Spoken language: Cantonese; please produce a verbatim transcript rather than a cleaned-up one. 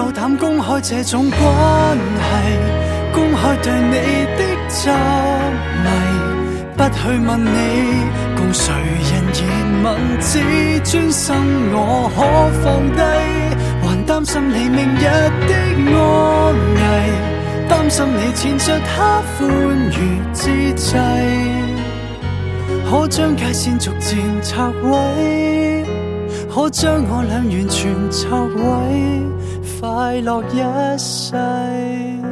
夠膽公開這種關係，公開對你的執迷，不去問你共誰人熱吻，只專心我可放低，還擔心你明日的安危，擔心你纏着他歡愉之際，可將界線逐漸拆毀，可將我倆完全拆毀，快樂一世。